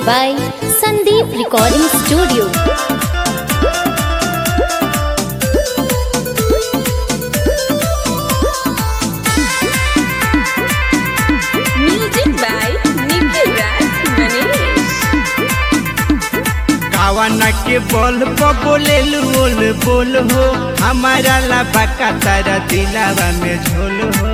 by Sandeep Recording Studio. Music by Nikhil Raj Manish. कावाना के बोल बोले बोल बोल हो हमारा लाभा का तारा दिलावा में झोल हो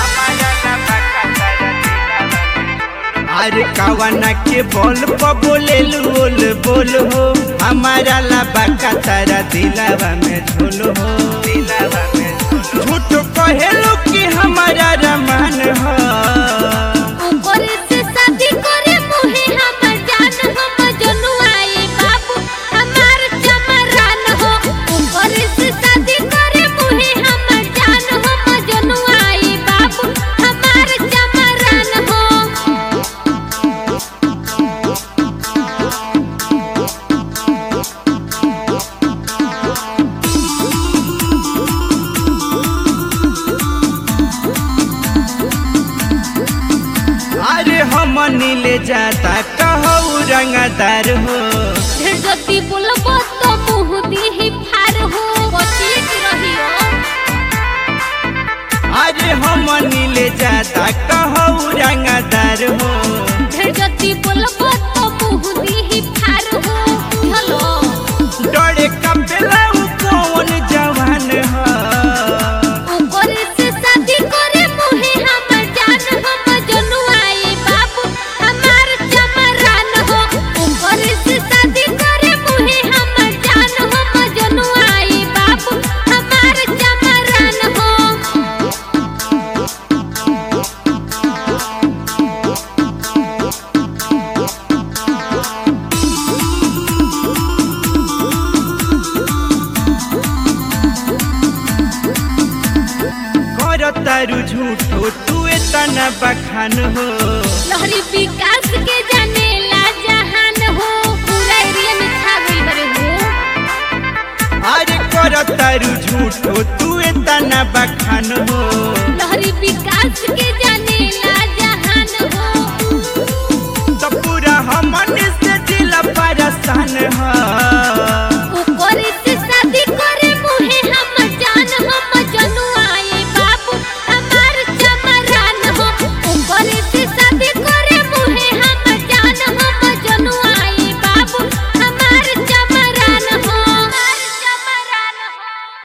अरे कावाना के बोल बोले बोल हो हमारा लाभा का तारा दिलावा में झोल हो झूठ कहेलो कि हमारा रमान हो अरे हम नीले जाता कहो रंगदार हो जति बोलबो तो मुँह दी फार हो बचित रहियो। अरे हम नीले जाता कहो रंगदार हो जति बोलबो तो मुँह दी फार हो। हेलो डरे कपेला कौन जवान हो ऊपर से शादी करे मुहे हमर जान हम जनुआई बाबू हमार चमरान हो। ऊपर से शादी करे मुहे हमर जान हम जनुआई बाबू हमार चमरान हो। तारू झूठो तू इतना बखान हो लहरी विकास के जाने ला जहान हो पूरा एरिया में छा गई बरे हो। अरे कर तारू झूठो तू इतना बखान हो लहरी विकास के जाने ला जहान हो। तो पूरा हमन से दिल परेशान हो